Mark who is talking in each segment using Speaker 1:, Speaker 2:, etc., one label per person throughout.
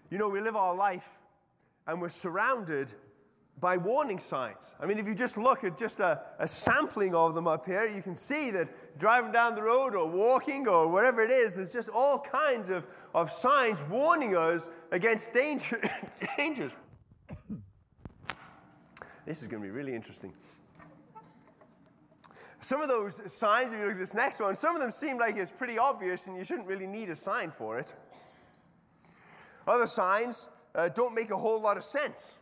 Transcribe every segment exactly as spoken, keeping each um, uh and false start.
Speaker 1: You know, we live our life and we're surrounded by warning signs. I mean, if you just look at just a, a sampling of them up here, you can see that driving down the road or walking or wherever it is, there's just all kinds of, of signs warning us against danger, dangers. This is going to be really interesting. Some of those signs, if you look at this next one, some of them seem like it's pretty obvious and you shouldn't really need a sign for it. Other signs uh, don't make a whole lot of sense.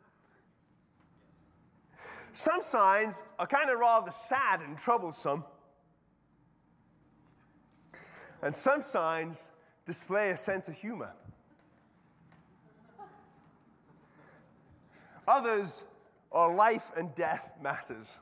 Speaker 1: Some signs are kind of rather sad and troublesome. And some signs display a sense of humor. Others are life and death matters.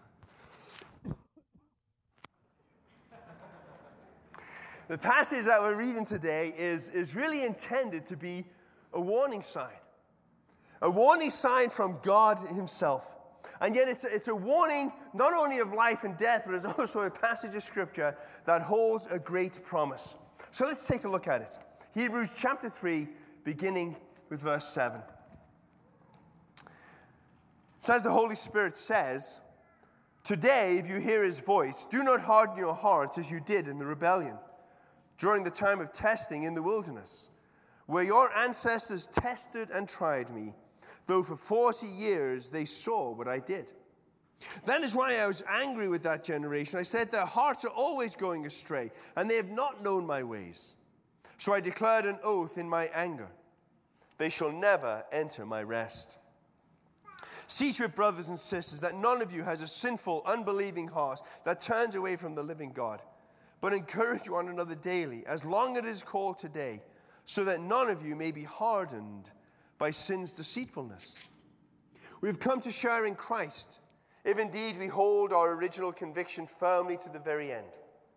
Speaker 1: The passage that we're reading today is, is really intended to be a warning sign. A warning sign from God himself. And yet it's, it's a warning not only of life and death, but it's also a passage of Scripture that holds a great promise. So let's take a look at it. Hebrews chapter three, beginning with verse seven. It says, the Holy Spirit says, "Today, if you hear his voice, do not harden your hearts as you did in the rebellion, during the time of testing in the wilderness, where your ancestors tested and tried me, though for forty years they saw what I did. That is why I was angry with that generation. I said, their hearts are always going astray, and they have not known my ways. So I declared an oath in my anger. They shall never enter my rest. See to it, brothers and sisters, that none of you has a sinful, unbelieving heart that turns away from the living God. But encourage one another daily, as long as it is called today, so that none of you may be hardened by sin's deceitfulness. We have come to share in Christ, if indeed we hold our original conviction firmly to the very end.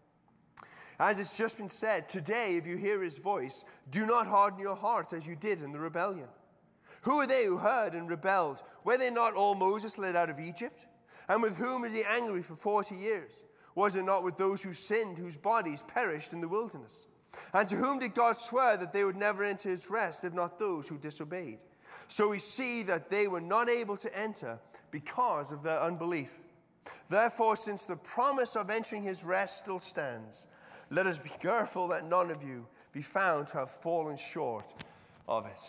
Speaker 1: As it's just been said, today, if you hear his voice, do not harden your hearts as you did in the rebellion. Who are they who heard and rebelled? Were they not all Moses led out of Egypt? And with whom was he angry for forty years? Was it not with those who sinned, whose bodies perished in the wilderness? And to whom did God swear that they would never enter his rest, if not those who disobeyed? So we see that they were not able to enter because of their unbelief. Therefore, since the promise of entering his rest still stands, let us be careful that none of you be found to have fallen short of it.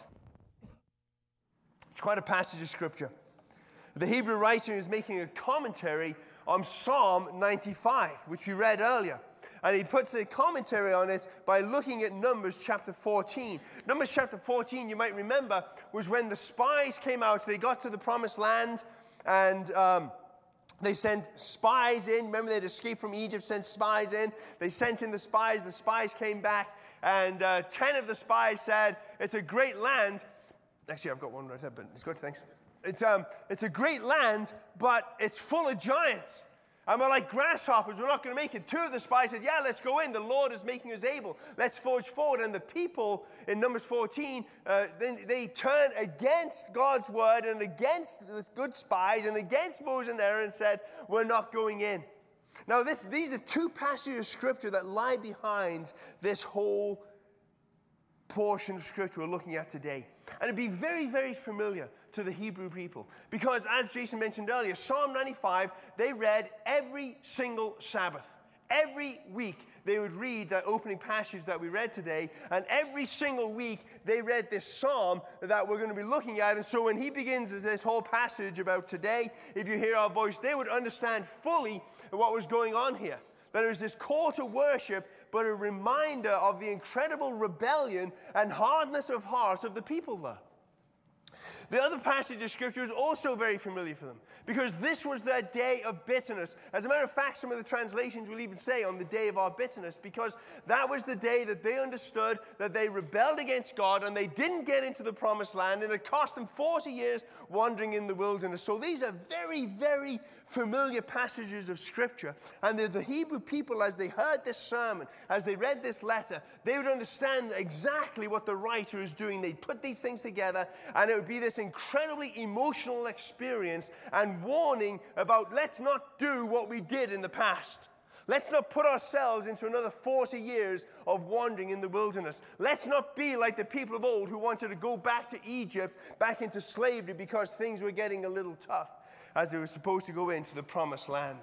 Speaker 1: It's quite a passage of Scripture. The Hebrew writer is making a commentary on Psalm ninety-five, which we read earlier. And he puts a commentary on it by looking at Numbers chapter fourteen. Numbers chapter fourteen, you might remember, was when the spies came out. They got to the promised land, and um, they sent spies in. Remember, they'd escaped from Egypt, sent spies in. They sent in the spies. The spies came back, and uh, ten of the spies said, it's a great land. Actually, I've got one right there, but it's good, thanks. It's, um, it's a great land, but it's full of giants. And we're like grasshoppers. We're not going to make it. Two of the spies said, yeah, let's go in. The Lord is making us able. Let's forge forward. And the people in Numbers fourteen, uh, then they turn against God's word and against the good spies and against Moses and Aaron and said, we're not going in. Now, this, these are two passages of Scripture that lie behind this whole portion of Scripture we're looking at today. And it'd be very, very familiar to the Hebrew people. Because as Jason mentioned earlier, Psalm ninety-five, they read every single Sabbath. Every week they would read that opening passage that we read today. And every single week they read this psalm that we're going to be looking at. And so when he begins this whole passage about today, if you hear our voice, they would understand fully what was going on here. That it was this call to worship, but a reminder of the incredible rebellion and hardness of heart of the people there. The other passage of Scripture is also very familiar for them, because this was their day of bitterness. As a matter of fact, some of the translations will even say on the day of our bitterness, because that was the day that they understood that they rebelled against God and they didn't get into the promised land, and it cost them forty years wandering in the wilderness. So these are very, very familiar passages of Scripture. And the, the Hebrew people, as they heard this sermon, as they read this letter, they would understand exactly what the writer is doing. They'd put these things together, and it would be this incredibly emotional experience and warning about let's not do what we did in the past. Let's not put ourselves into another forty years of wandering in the wilderness. Let's not be like the people of old who wanted to go back to Egypt, back into slavery because things were getting a little tough as they were supposed to go into the promised land.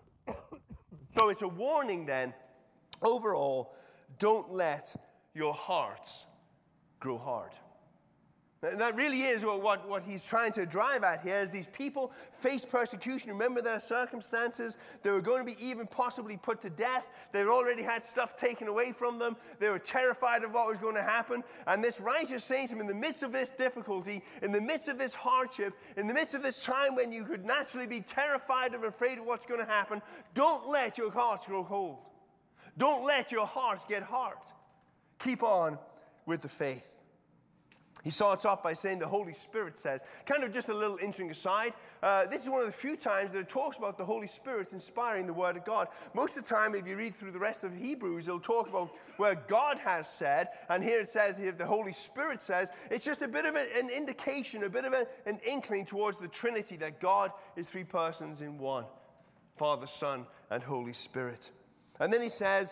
Speaker 1: So it's a warning then, overall, don't let your hearts grow hard. And that really is what, what, what he's trying to drive at here, is these people faced persecution. Remember their circumstances. They were going to be even possibly put to death. They already had stuff taken away from them. They were terrified of what was going to happen. And this righteous saying to him, in the midst of this difficulty, in the midst of this hardship, in the midst of this time when you could naturally be terrified and afraid of what's going to happen, don't let your hearts grow cold. Don't let your hearts get hard. Keep on with the faith. He starts off by saying the Holy Spirit says, kind of just a little interesting aside, uh, this is one of the few times that it talks about the Holy Spirit inspiring the Word of God. Most of the time, if you read through the rest of Hebrews, it'll talk about where God has said, and here it says, here the Holy Spirit says, it's just a bit of a, an indication, a bit of a, an inkling towards the Trinity, that God is three persons in one, Father, Son, and Holy Spirit. And then he says,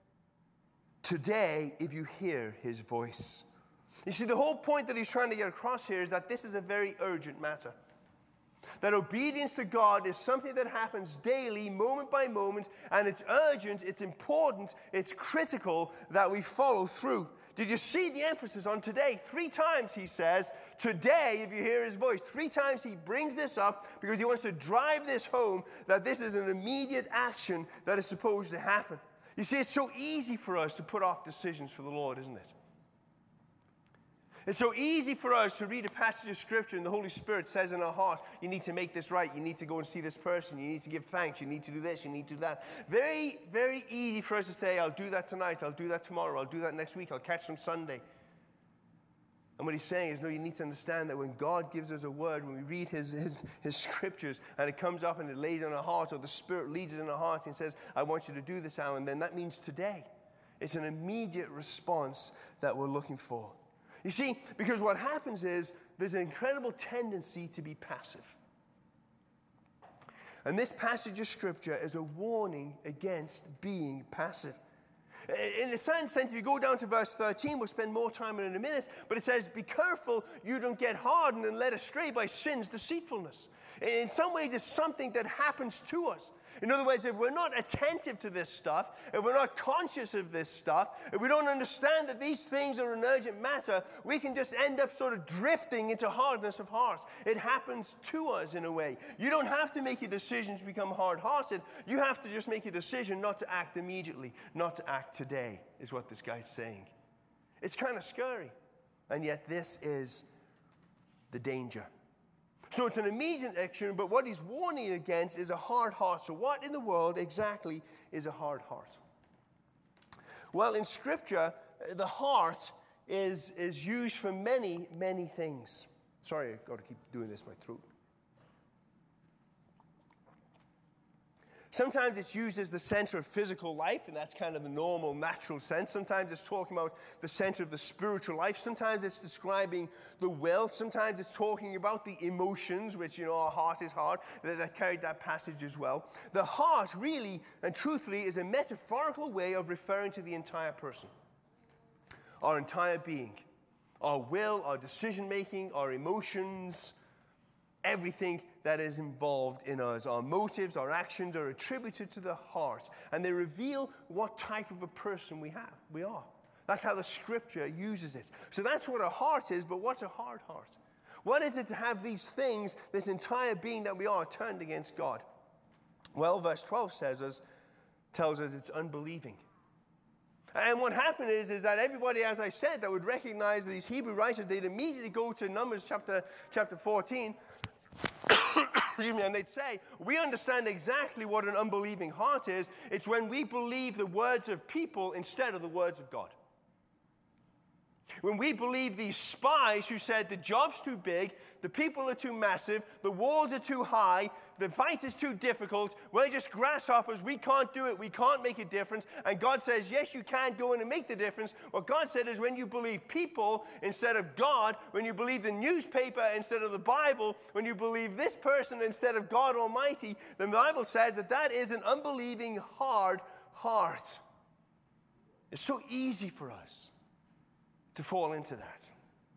Speaker 1: today, if you hear his voice. You see, the whole point that he's trying to get across here is that this is a very urgent matter. That obedience to God is something that happens daily, moment by moment, and it's urgent, it's important, it's critical that we follow through. Did you see the emphasis on today? Three times he says, today, if you hear his voice. Three times he brings this up because he wants to drive this home, that this is an immediate action that is supposed to happen. You see, it's so easy for us to put off decisions for the Lord, isn't it? It's so easy for us to read a passage of Scripture and the Holy Spirit says in our heart, you need to make this right, you need to go and see this person, you need to give thanks, you need to do this, you need to do that. Very, very easy for us to say, I'll do that tonight, I'll do that tomorrow, I'll do that next week, I'll catch them Sunday. And what he's saying is, no, you need to understand that when God gives us a word, when we read his, his, his Scriptures, and it comes up and it lays on our heart, or the Spirit leads us in our heart and says, I want you to do this, Alan, then that means today. It's an immediate response that we're looking for. You see, because what happens is there's an incredible tendency to be passive. And this passage of Scripture is a warning against being passive. In a certain sense, if you go down to verse thirteen, we'll spend more time on it in a minute, but it says, be careful you don't get hardened and led astray by sin's deceitfulness. In some ways, it's something that happens to us. In other words, if we're not attentive to this stuff, if we're not conscious of this stuff, if we don't understand that these things are an urgent matter, we can just end up sort of drifting into hardness of heart. It happens to us in a way. You don't have to make a decision to become hard-hearted. You have to just make a decision not to act immediately, not to act today, is what this guy's saying. It's kind of scary. And yet this is the danger. So it's an immediate action, but what he's warning against is a hard heart. So what in the world exactly is a hard heart? Well, in Scripture, the heart is, is used for many, many things. Sorry, I've got to keep doing this, my throat. Sometimes it's used as the center of physical life, and that's kind of the normal, natural sense. Sometimes it's talking about the center of the spiritual life. Sometimes it's describing the will. Sometimes it's talking about the emotions, which, you know, our heart is hard. That, that carried that passage as well. The heart, really and truthfully, is a metaphorical way of referring to the entire person. Our entire being. Our will, our decision-making, our emotions, everything that is involved in us. Our motives, our actions are attributed to the heart, and they reveal what type of a person we have, we are. That's how the Scripture uses it. So that's what a heart is, but what's a hard heart? What is it to have these things, this entire being that we are, turned against God? Well, verse twelve says us, tells us it's unbelieving. And what happened is, is that everybody, as I said, that would recognize these Hebrew writers, they'd immediately go to Numbers chapter, chapter fourteen, and they'd say, we understand exactly what an unbelieving heart is. It's when we believe the words of people instead of the words of God. When we believe these spies who said the job's too big, the people are too massive, the walls are too high, the fight is too difficult, we're just grasshoppers, we can't do it, we can't make a difference. And God says, yes, you can go in and make the difference. What God said is when you believe people instead of God, when you believe the newspaper instead of the Bible, when you believe this person instead of God Almighty, the Bible says that that is an unbelieving, hard heart. It's so easy for us to fall into that.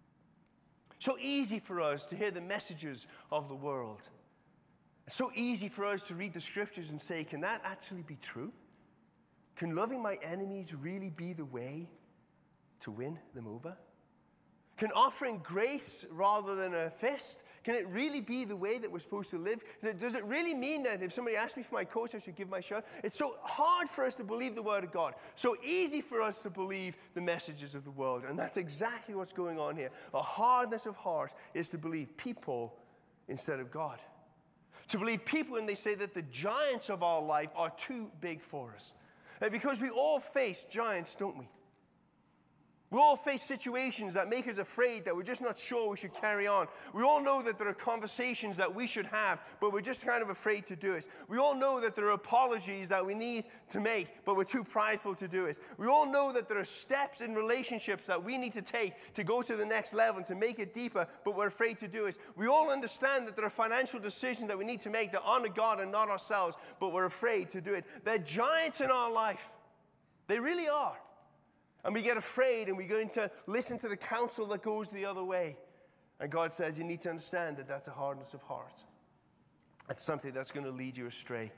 Speaker 1: So easy for us to hear the messages of the world. It's so easy for us to read the scriptures and say, can that actually be true? Can loving my enemies really be the way to win them over? Can offering grace rather than a fist, can it really be the way that we're supposed to live? Does it really mean that if somebody asks me for my coat, I should give my shirt? It's so hard for us to believe the word of God. So easy for us to believe the messages of the world. And that's exactly what's going on here. A hardness of heart is to believe people instead of God. To believe people when they say that the giants of our life are too big for us. Because we all face giants, don't we? We all face situations that make us afraid, that we're just not sure we should carry on. We all know that there are conversations that we should have, but we're just kind of afraid to do it. We all know that there are apologies that we need to make, but we're too prideful to do it. We all know that there are steps in relationships that we need to take to go to the next level and to make it deeper, but we're afraid to do it. We all understand that there are financial decisions that we need to make that honor God and not ourselves, but we're afraid to do it. They're giants in our life. They really are. And we get afraid and we go into listen to the counsel that goes the other way. And God says you need to understand that that's a hardness of heart. That's something that's going to lead you astray.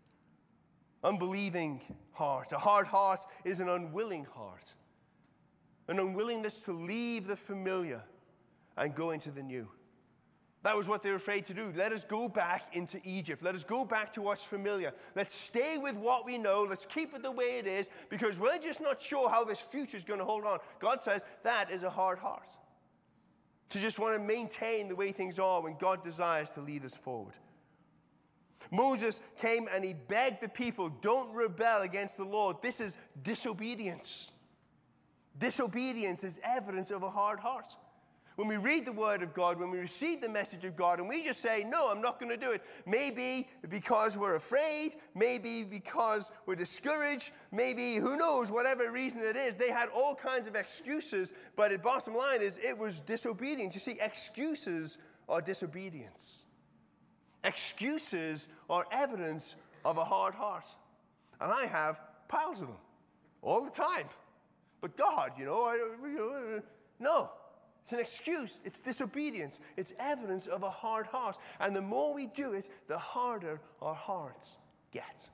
Speaker 1: Unbelieving heart. A hard heart is an unwilling heart. An unwillingness to leave the familiar and go into the new. That was what they were afraid to do. Let us go back into Egypt. Let us go back to what's familiar. Let's stay with what we know. Let's keep it the way it is because we're just not sure how this future is going to hold on. God says that is a hard heart. To just want to maintain the way things are when God desires to lead us forward. Moses came and he begged the people, don't rebel against the Lord. This is disobedience. Disobedience is evidence of a hard heart. When we read the word of God, when we receive the message of God, and we just say, no, I'm not going to do it. Maybe because we're afraid, maybe because we're discouraged, maybe, who knows, whatever reason it is. They had all kinds of excuses, but the bottom line is it was disobedience. You see, excuses are disobedience. Excuses are evidence of a hard heart. And I have piles of them all the time. But God, you know, I, you know no. It's an excuse. It's disobedience. It's evidence of a hard heart. And the more we do it, the harder our hearts get.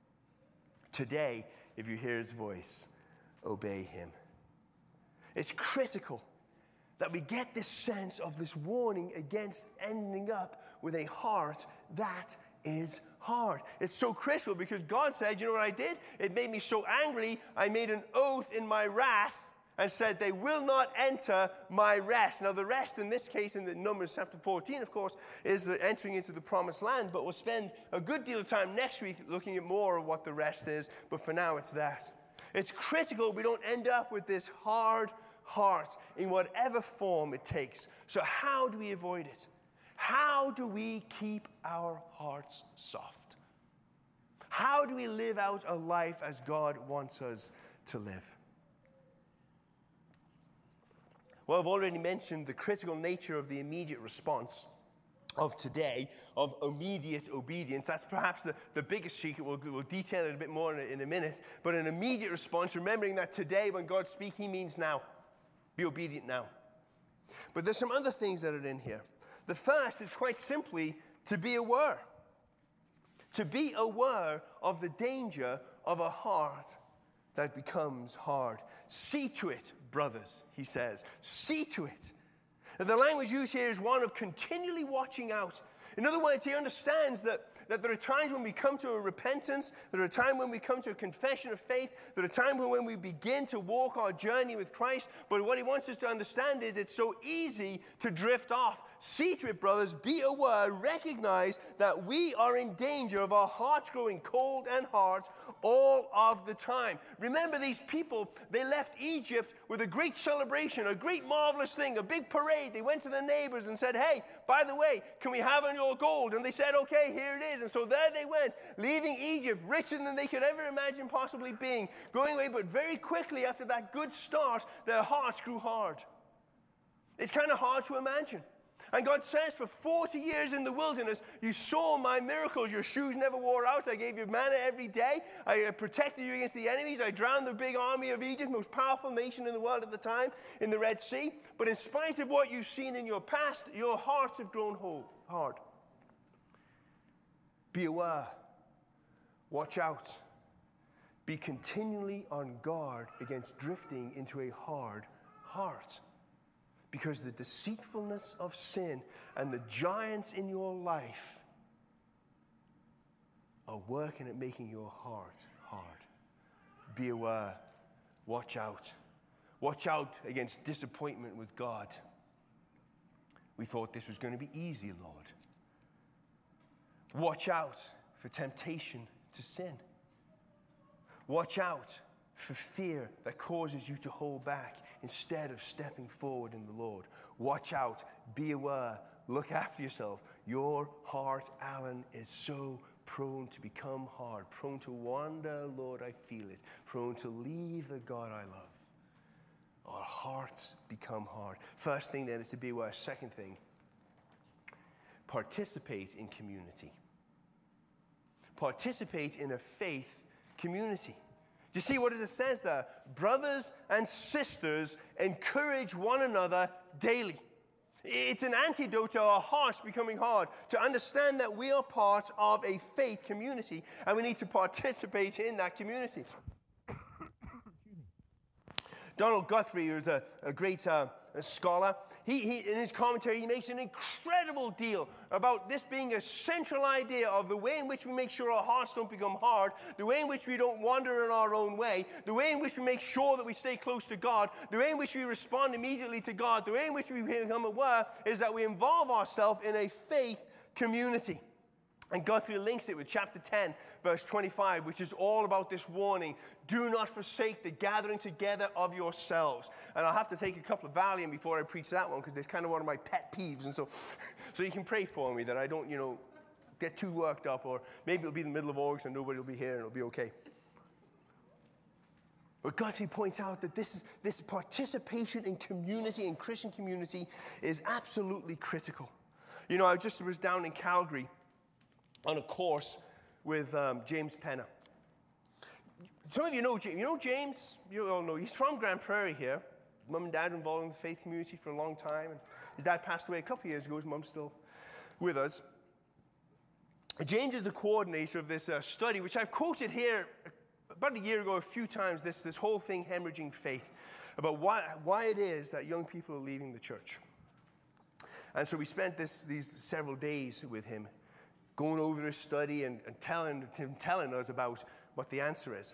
Speaker 1: Today, if you hear his voice, obey him. It's critical that we get this sense of this warning against ending up with a heart that is hard. It's so critical because God said, you know what I did? It made me so angry, I made an oath in my wrath and said, they will not enter my rest. Now, the rest in this case, in the Numbers chapter fourteen, of course, is the entering into the promised land. But we'll spend a good deal of time next week looking at more of what the rest is. But for now, it's that. It's critical we don't end up with this hard heart in whatever form it takes. So how do we avoid it? How do we keep our hearts soft? How do we live out a life as God wants us to live? Well, I've already mentioned the critical nature of the immediate response of today, of immediate obedience. That's perhaps the, the biggest secret. We'll, we'll detail it a bit more in a, in a minute. But an immediate response, remembering that today when God speaks, he means now. Be obedient now. But there's some other things that are in here. The first is quite simply to be aware. To be aware of the danger of a heart that becomes hard. See to it, brothers, he says. See to it. And the language used here is one of continually watching out. In other words, he understands that, that there are times when we come to a repentance, there are times when we come to a confession of faith, there are times when we begin to walk our journey with Christ, but what he wants us to understand is it's so easy to drift off. See to it, brothers, be aware, recognize that we are in danger of our hearts growing cold and hard all of the time. Remember, these people, they left Egypt with a great celebration, a great marvelous thing, a big parade. They went to their neighbors and said, hey, by the way, can we have your gold? And they said, okay, here it is. And so there they went, leaving Egypt richer than they could ever imagine possibly being, going away. But very quickly after that good start, their hearts grew hard. It's kind of hard to imagine. And God says, for forty years in the wilderness, you saw my miracles. Your shoes never wore out. I gave you manna every day. I protected you against the enemies. I drowned the big army of Egypt, most powerful nation in the world at the time, in the Red Sea. But in spite of what you've seen in your past, your hearts have grown hard. Be aware. Watch out. Be continually on guard against drifting into a hard heart. Because the deceitfulness of sin and the giants in your life are working at making your heart hard. Be aware. Watch out. Watch out against disappointment with God. We thought this was going to be easy, Lord. Watch out for temptation to sin. Watch out for fear that causes you to hold back instead of stepping forward in the Lord. Watch out. Be aware. Look after yourself. Your heart, Alan, is so prone to become hard, prone to wander, Lord, I feel it, prone to leave the God I love. Our hearts become hard. First thing then is to be aware. Second thing, participate in community. Participate in a faith community. Do you see what it says there? Brothers and sisters, encourage one another daily. It's an antidote to our hearts becoming hard, to understand that we are part of a faith community and we need to participate in that community. Donald Guthrie, who's a, a great uh, a scholar, he, he, in his commentary, he makes an incredible deal about this being a central idea of the way in which we make sure our hearts don't become hard, the way in which we don't wander in our own way, the way in which we make sure that we stay close to God, the way in which we respond immediately to God, the way in which we become aware is that we involve ourselves in a faith community. And Guthrie links it with chapter ten, verse twenty-five, which is all about this warning. Do not forsake the gathering together of yourselves. And I'll have to take a couple of Valium before I preach that one, because it's kind of one of my pet peeves. And so, so you can pray for me that I don't, you know, get too worked up, or maybe it'll be the middle of August and nobody will be here and it'll be okay. But Guthrie points out that this, is, this participation in community, in Christian community, is absolutely critical. You know, I just was down in Calgary on a course with um, James Penna. Some of you know James. You know James? You all know. He's from Grand Prairie here. Mum and dad were involved in the faith community for a long time. And his dad passed away a couple of years ago. His mum's still with us. James is the coordinator of this uh, study, which I've quoted here about a year ago a few times, this, this whole thing, Hemorrhaging Faith, about why, why it is that young people are leaving the church. And so we spent this, these several days with him, going over his study and, and telling, telling us about what the answer is.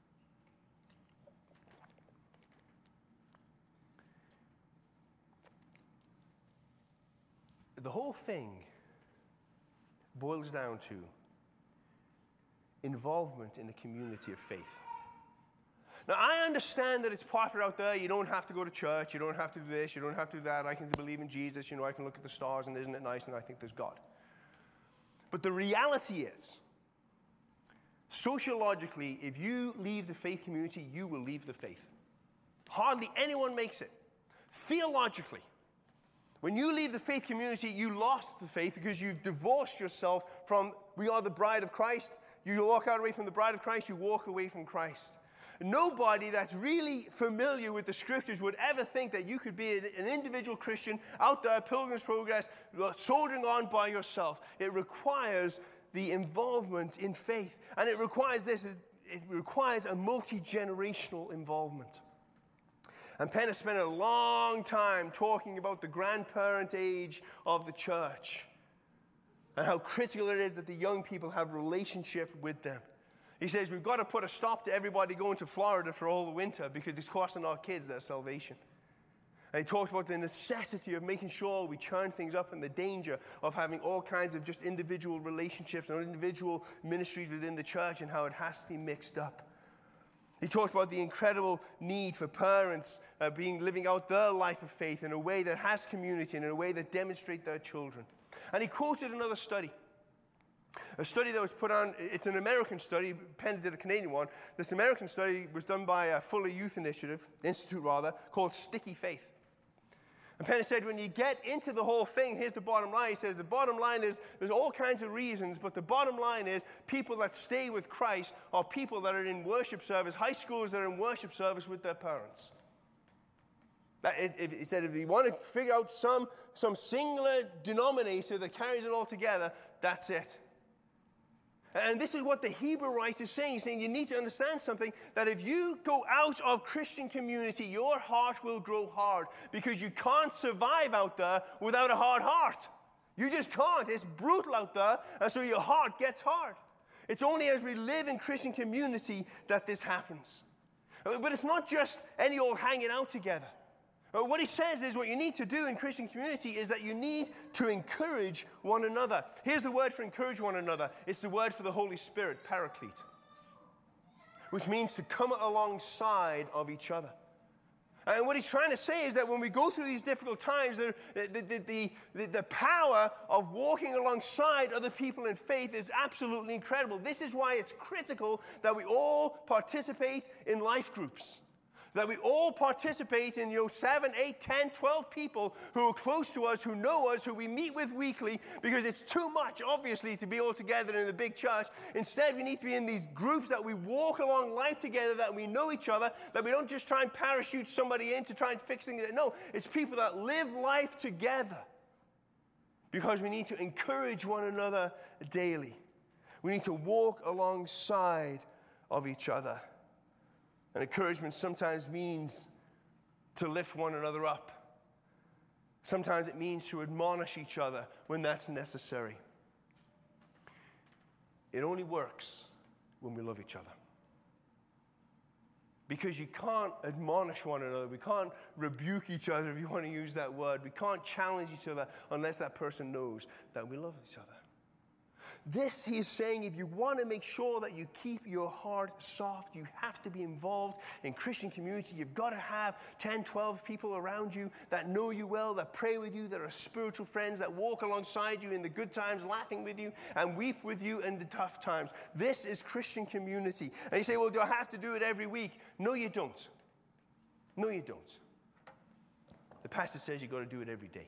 Speaker 1: The whole thing boils down to involvement in a community of faith. Now, I understand that it's popular out there. You don't have to go to church. You don't have to do this. You don't have to do that. I can believe in Jesus. You know, I can look at the stars, and isn't it nice? And I think there's God. But the reality is, sociologically, if you leave the faith community, you will leave the faith. Hardly anyone makes it. Theologically, when you leave the faith community, you lost the faith because you've divorced yourself from, we are the bride of Christ. You walk out away from the bride of Christ, you walk away from Christ. Nobody that's really familiar with the scriptures would ever think that you could be an individual Christian out there, Pilgrim's Progress, soldiering on by yourself. It requires the involvement in faith. And it requires this, it requires a multi-generational involvement. And Penna spent a long time talking about the grandparent age of the church. and how critical it is that the young people have relationship with them. He says we've got to put a stop to everybody going to Florida for all the winter because it's costing our kids their salvation. And he talks about the necessity of making sure we turn things up and the danger of having all kinds of just individual relationships and individual ministries within the church and how it has to be mixed up. He talks about the incredible need for parents uh, being living out their life of faith in a way that has community and in a way that demonstrates their children. And he quoted another study. A study that was put on, it's an American study, Penn did a Canadian one. This American study was done by a Fuller Youth Initiative, Institute rather, called Sticky Faith. And Penn said, when you get into the whole thing, here's the bottom line. He says, the bottom line is, there's all kinds of reasons, but the bottom line is, people that stay with Christ are people that are in worship service, high schoolers that are in worship service with their parents. He said, if you want to figure out some, some singular denominator that carries it all together, that's it. And this is what the Hebrew writer is saying. He's saying you need to understand something, that if you go out of Christian community, your heart will grow hard because you can't survive out there without a hard heart. You just can't. It's brutal out there, and so your heart gets hard. It's only as we live in Christian community that this happens. But it's not just any old hanging out together. What he says is what you need to do in Christian community is that you need to encourage one another. Here's the word for encourage one another. It's the word for the Holy Spirit, paraclete, which means to come alongside of each other. And what he's trying to say is that when we go through these difficult times, the, the, the, the, the power of walking alongside other people in faith is absolutely incredible. This is why it's critical that we all participate in life groups. That we all participate in, you know, seven, eight, ten, twelve people who are close to us, who know us, who we meet with weekly, because it's too much, obviously, to be all together in the big church. Instead, we need to be in these groups that we walk along life together, that we know each other, that we don't just try and parachute somebody in to try and fix things. No, it's people that live life together because we need to encourage one another daily. We need to walk alongside of each other. And encouragement sometimes means to lift one another up. Sometimes it means to admonish each other when that's necessary. It only works when we love each other. Because you can't admonish one another. We can't rebuke each other, if you want to use that word. We can't challenge each other unless that person knows that we love each other. This, he is saying, if you want to make sure that you keep your heart soft, you have to be involved in Christian community. You've got to have ten, twelve people around you that know you well, that pray with you, that are spiritual friends, that walk alongside you in the good times, laughing with you, and weep with you in the tough times. This is Christian community. And you say, well, do I have to do it every week? No, you don't. No, you don't. The pastor says you've got to do it every day.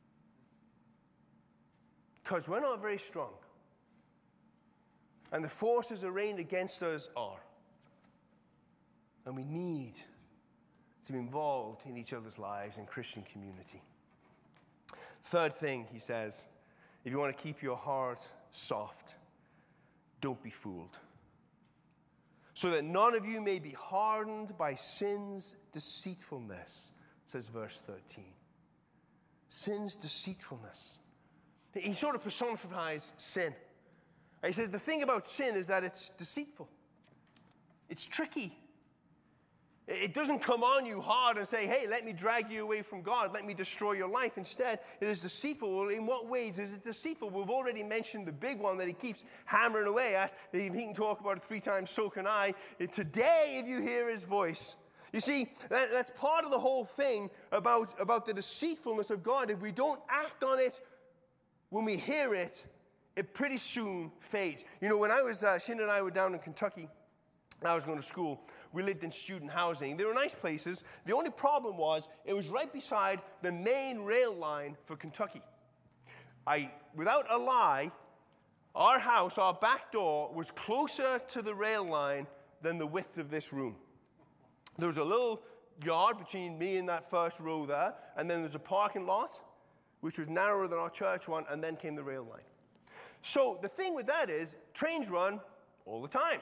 Speaker 1: Because we're not very strong. And the forces arrayed against us are. And we need to be involved in each other's lives in Christian community. Third thing, he says, if you want to keep your heart soft, don't be fooled. So that none of you may be hardened by sin's deceitfulness, says verse thirteen. Sin's deceitfulness. He sort of personifies sin. He says the thing about sin is that it's deceitful. It's tricky. It doesn't come on you hard and say, hey, let me drag you away from God. Let me destroy your life. Instead, it is deceitful. Well, in what ways is it deceitful? We've already mentioned the big one that he keeps hammering away at. He can talk about it three times, so can I. Today, if you hear his voice. You see, that, that's part of the whole thing about, about the deceitfulness of God. If we don't act on it when we hear it, it pretty soon fades. You know, when I was, uh, Shin and I were down in Kentucky, I was going to school. We lived in student housing. They were nice places. The only problem was it was right beside the main rail line for Kentucky. I, without a lie, our house, our back door, was closer to the rail line than the width of this room. There was a little yard between me and that first row there, and then there's a parking lot, which was narrower than our church one, and then came the rail line. So the thing with that is, trains run all the time.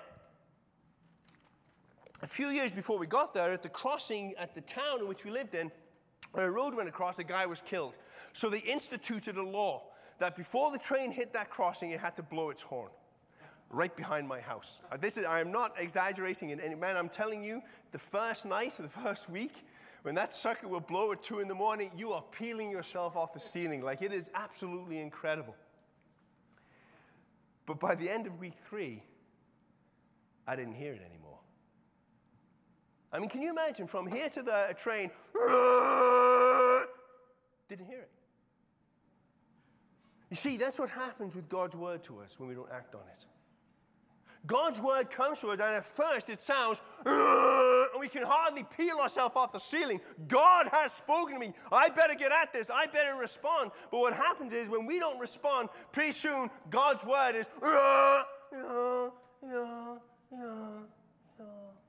Speaker 1: A few years before we got there, at the crossing at the town in which we lived in, a road went across, a guy was killed. So they instituted a law that before the train hit that crossing, it had to blow its horn right behind my house. Uh, this is, I am not exaggerating in any, man, I'm telling you, the first night, the first week, when that sucker will blow at two in the morning, you are peeling yourself off the ceiling. Like, it is absolutely incredible. But by the end of week three, I didn't hear it anymore. I mean, can you imagine from here to the train, didn't hear it. You see, that's what happens with God's word to us when we don't act on it. God's word comes to us, and at first it sounds, and we can hardly peel ourselves off the ceiling. God has spoken to me. I better get at this. I better respond. But what happens is when we don't respond, pretty soon God's word is, yeah, yeah, yeah, yeah, yeah,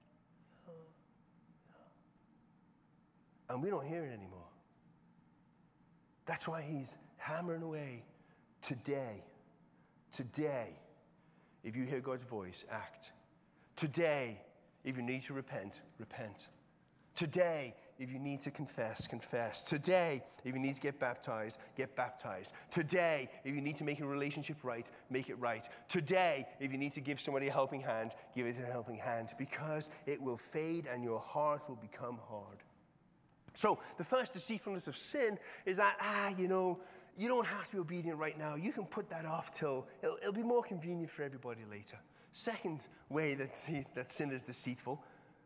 Speaker 1: and we don't hear it anymore. That's why he's hammering away today. Today. If you hear God's voice, act. Today, if you need to repent, repent. Today, if you need to confess, confess. Today, if you need to get baptized, get baptized. Today, if you need to make a relationship right, make it right. Today, if you need to give somebody a helping hand, give it a helping hand, because it will fade and your heart will become hard. So, the first deceitfulness of sin is that, ah, you know, you don't have to be obedient right now. You can put that off till it'll, it'll be more convenient for everybody later. Second way that, that sin is deceitful,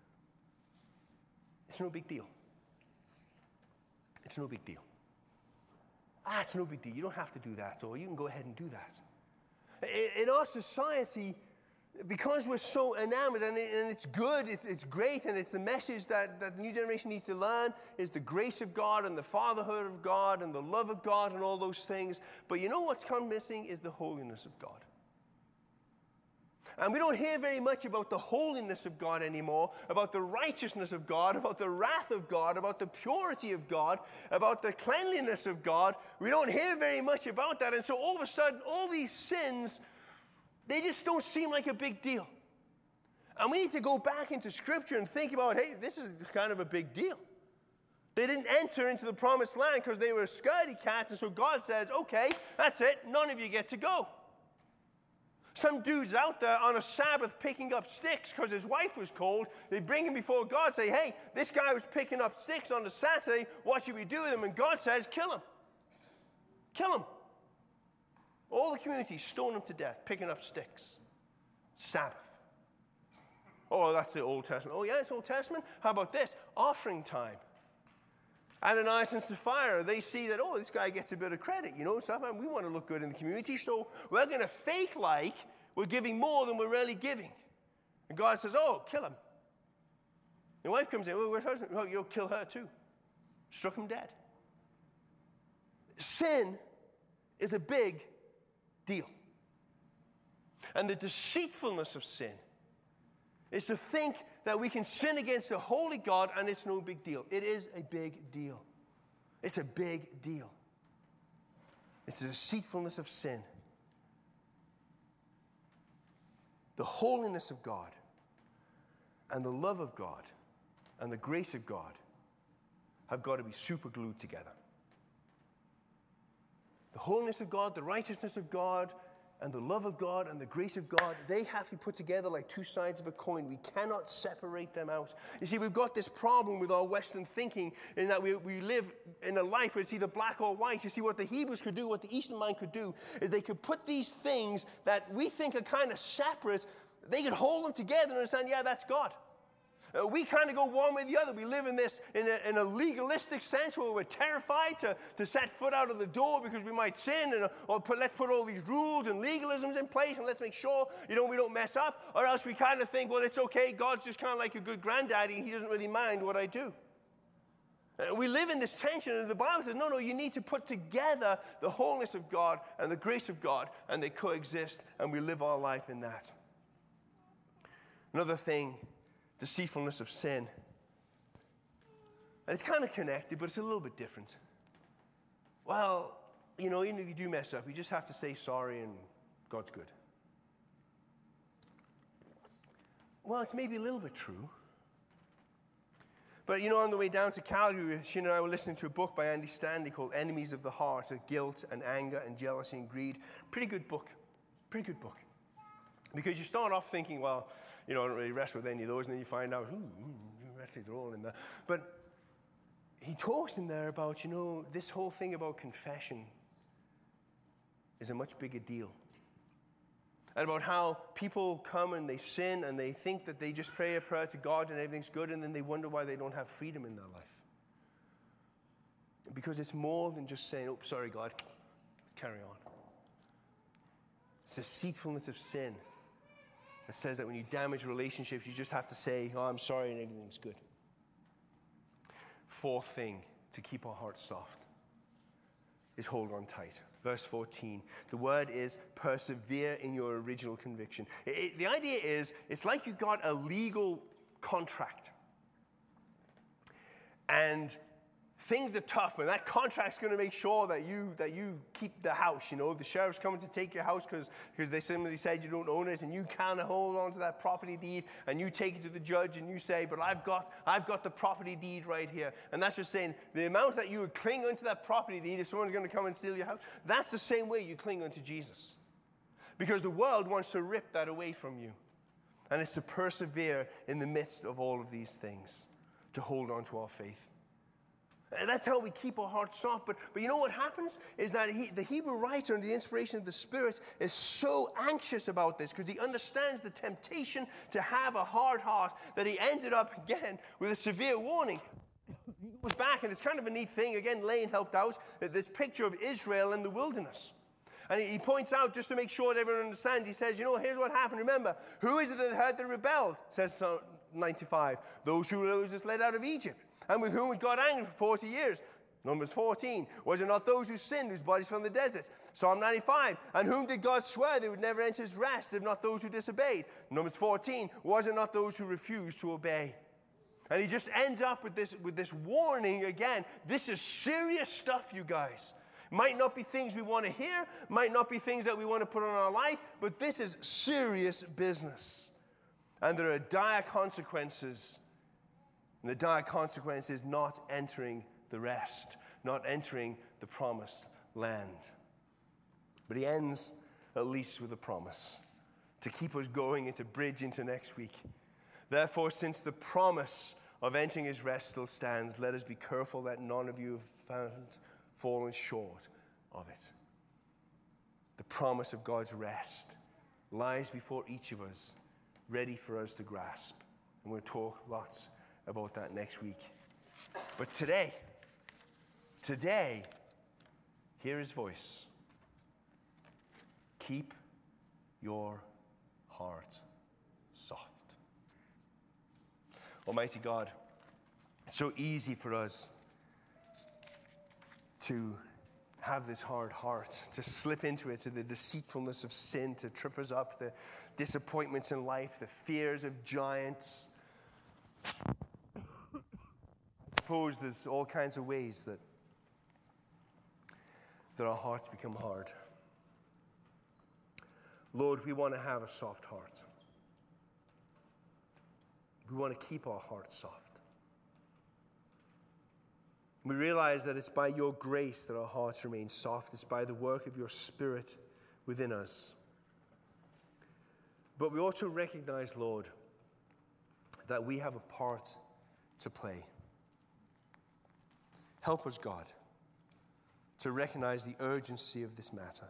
Speaker 1: it's no big deal. It's no big deal. Ah, it's no big deal. You don't have to do that, or you can go ahead and do that. In, in our society, because we're so enamored, and, it, and it's good, it's, it's great, and it's the message that, that the new generation needs to learn, is the grace of God and the fatherhood of God and the love of God and all those things. But you know what's come missing is the holiness of God. And we don't hear very much about the holiness of God anymore, about the righteousness of God, about the wrath of God, about the purity of God, about the cleanliness of God. We don't hear very much about that. And so all of a sudden, all these sins, they just don't seem like a big deal. And we need to go back into Scripture and think about, hey, this is kind of a big deal. They didn't enter into the promised land because they were scaredy cats, and so God says, okay, that's it, none of you get to go. Some dude's out there on a Sabbath picking up sticks because his wife was cold. They bring him before God, say, hey, this guy was picking up sticks on the Saturday, what should we do with him? And God says, kill him. Kill him. All the community stone him to death, picking up sticks. Sabbath. Oh, that's the Old Testament. Oh, yeah, it's Old Testament. How about this? Offering time. Ananias and Sapphira, they see that, oh, this guy gets a bit of credit, you know, stuff, and we want to look good in the community, so we're going to fake like we're giving more than we're really giving. And God says, oh, kill him. Your wife comes in, oh, where's her husband? Oh, you'll kill her too. Struck him dead. Sin is a big deal. And the deceitfulness of sin is to think that we can sin against a holy God and it's no big deal. It is a big deal. It's a big deal. It's the deceitfulness of sin. The holiness of God and the love of God and the grace of God have got to be super glued together. The holiness of God, the righteousness of God, and the love of God and the grace of God, they have to be put together like two sides of a coin. We cannot separate them out. You see, we've got this problem with our Western thinking in that we, we live in a life where it's either black or white. You see, what the Hebrews could do, what the Eastern mind could do, is they could put these things that we think are kind of separate, they could hold them together and understand, yeah, that's God. Uh, we kind of go one way or the other. We live in this, in a, in a legalistic sense where we're terrified to, to set foot out of the door because we might sin, and, or put, let's put all these rules and legalisms in place and let's make sure, you know, we don't mess up. Or else we kind of think, well, it's okay. God's just kind of like a good granddaddy. He doesn't really mind what I do. Uh, we live in this tension, and the Bible says, no, no, you need to put together the wholeness of God and the grace of God, and they coexist, and we live our life in that. Another thing, deceitfulness of sin. And it's kind of connected, but it's a little bit different. Well, you know, even if you do mess up, you just have to say sorry and God's good. Well, it's maybe a little bit true. But, you know, on the way down to Calgary, she and I were listening to a book by Andy Stanley called Enemies of the Heart, of guilt and anger and jealousy and greed. Pretty good book. Pretty good book. Because you start off thinking, well, you know, I don't really wrestle with any of those, and then you find out, ooh, actually they're all in there. But he talks in there about, you know, this whole thing about confession is a much bigger deal. And about how people come and they sin and they think that they just pray a prayer to God and everything's good, and then they wonder why they don't have freedom in their life. Because it's more than just saying, oh, sorry, God, let's carry on. It's the deceitfulness of sin that says that when you damage relationships, you just have to say, oh, I'm sorry, and everything's good. Fourth thing to keep our hearts soft is hold on tight. Verse fourteen, the word is persevere in your original conviction. It, it, the idea is, it's like you got a legal contract. And things are tough, but that contract's going to make sure that you that you keep the house. You know, the sheriff's coming to take your house because because they somebody said you don't own it, and you can't hold on to that property deed, and you take it to the judge and you say, but I've got I've got the property deed right here. And that's just saying the amount that you would cling onto that property deed if someone's going to come and steal your house, that's the same way you cling onto Jesus. Because the world wants to rip that away from you. And it's to persevere in the midst of all of these things, to hold on to our faith. And that's how we keep our hearts soft. But, but you know what happens? Is that he, the Hebrew writer, under the inspiration of the Spirit, is so anxious about this because he understands the temptation to have a hard heart that he ended up, again, with a severe warning. He goes back, and it's kind of a neat thing. Again, Lane helped out, this picture of Israel in the wilderness. And he points out, just to make sure that everyone understands, he says, you know, here's what happened. Remember, who is it that had the rebelled? Says Psalm ninety-five. Those who Moses led out of Egypt. And with whom was God angry for forty years? Numbers fourteen. Was it not those who sinned, whose bodies from the deserts? Psalm ninety-five. And whom did God swear they would never enter his rest, if not those who disobeyed? Numbers fourteen. Was it not those who refused to obey? And he just ends up with this, with this warning again. This is serious stuff, you guys. Might not be things we want to hear, might not be things that we want to put on our life, but this is serious business. And there are dire consequences. And the dire consequence is not entering the rest, not entering the promised land. But he ends at least with a promise to keep us going into bridge into next week. Therefore, since the promise of entering his rest still stands, let us be careful that none of you have found fallen short of it. The promise of God's rest lies before each of us, ready for us to grasp. And we'll talk lots about that next week. But today, today, hear his voice. Keep your heart soft. Almighty God, it's so easy for us to have this hard heart, to slip into it, to the deceitfulness of sin, to trip us up, the disappointments in life, the fears of giants. I suppose there's all kinds of ways that, that our hearts become hard. Lord, we want to have a soft heart. We want to keep our hearts soft. We realize that it's by your grace that our hearts remain soft. It's by the work of your Spirit within us. But we also recognize, Lord, that we have a part to play. Help us, God, to recognize the urgency of this matter.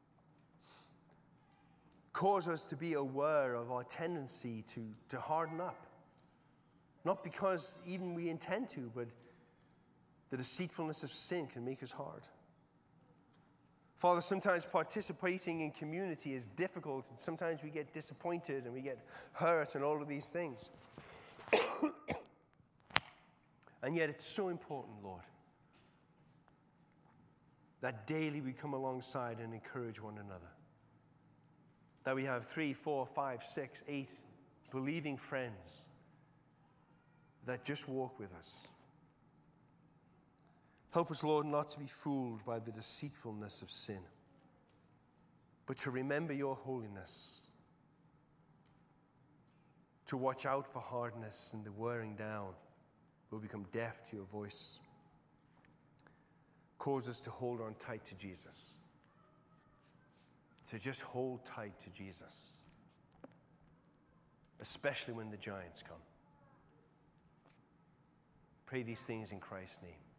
Speaker 1: Cause us to be aware of our tendency to, to harden up. Not because even we intend to, but the deceitfulness of sin can make us hard. Father, sometimes participating in community is difficult, and sometimes we get disappointed and we get hurt and all of these things. And yet it's so important, Lord, that daily we come alongside and encourage one another. That we have three, four, five, six, eight believing friends that just walk with us. Help us, Lord, not to be fooled by the deceitfulness of sin, but to remember your holiness, to watch out for hardness and the wearing down will become deaf to your voice. Cause us to hold on tight to Jesus. To just hold tight to Jesus. Especially when the giants come. Pray these things in Christ's name.